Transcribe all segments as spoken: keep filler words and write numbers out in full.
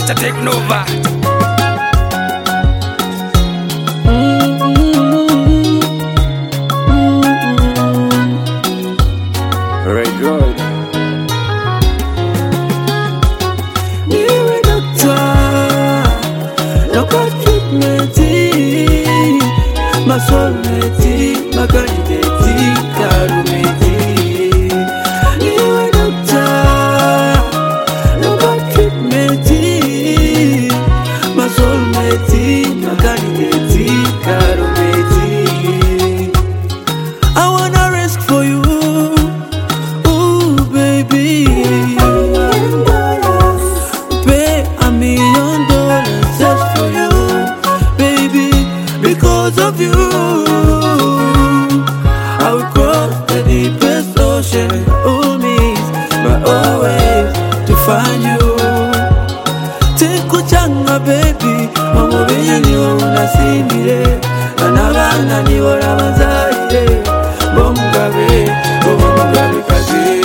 Kacha taking over. Red Road. Niwe doctor, local treatment, my soulmate, my candidate, Karumeti. Niwe doctor, local treatment, my soulmate, my candidate, Karumeti. I wanna risk for you. Because of you, I will cross the deepest ocean, all means, but always to find you. Tekuchanga baby, mama benye niwa unasimile, anabana niwa ramazaire, bomugabe, bomugabe kazi.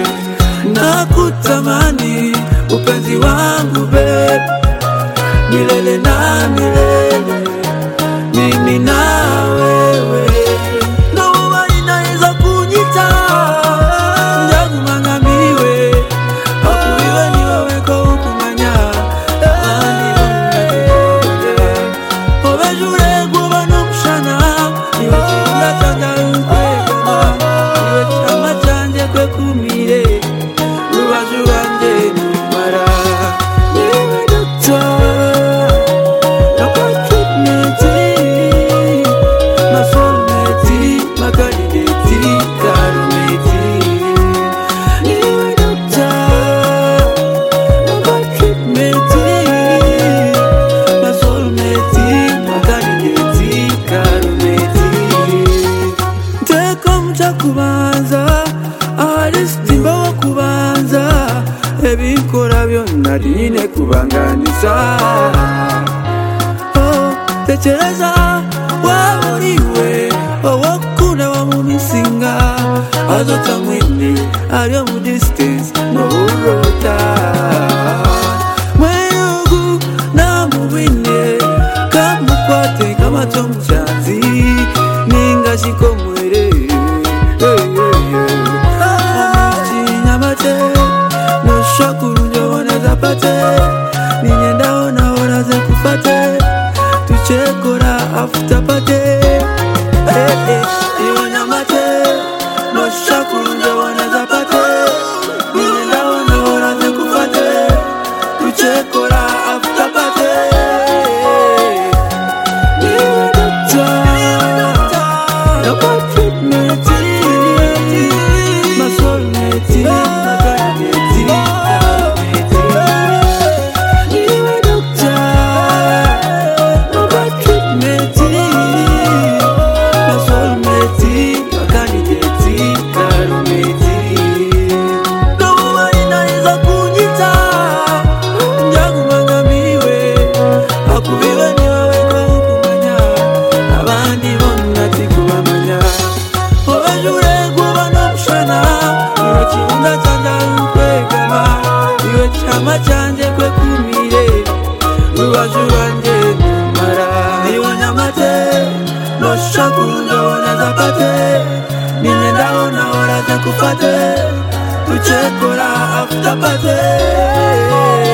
Nakutamani, upenzi wangu babe, milele na milele. Mimi na wewe ndo inaweza kunyita njagu mangamiwe akuiwe ni wewe kwa ukumanya ani unajikoja obejure guba n'umushana niwe kiunda cyanja ukwegama niwe cyama cyanje kwe kumire rubaje rwanje numara niwe doctor kubanza aristimba wa kubanza ebikora byonna dine kubanganiza oh tekereza waburiwe owakuna wa mumisinga azota mwini ariyo mu distance no urota mwerugu na mubine kamukwate kama tomchazi ninga shiko mwere no shakuru njobona zapate ninyenda ona ora ze kufate tuchekora after party eh eh iwana mate no shakuru njobona zapate ninyenda ona ora ze kufate tuchekora after party niwe doctor no treatment my soulmate. Chama chanje kwe kumire rubaje rwanje numara niwonya mate no shakuru njobona zapate ninyenda ona ora ze kufate tuchekora after party.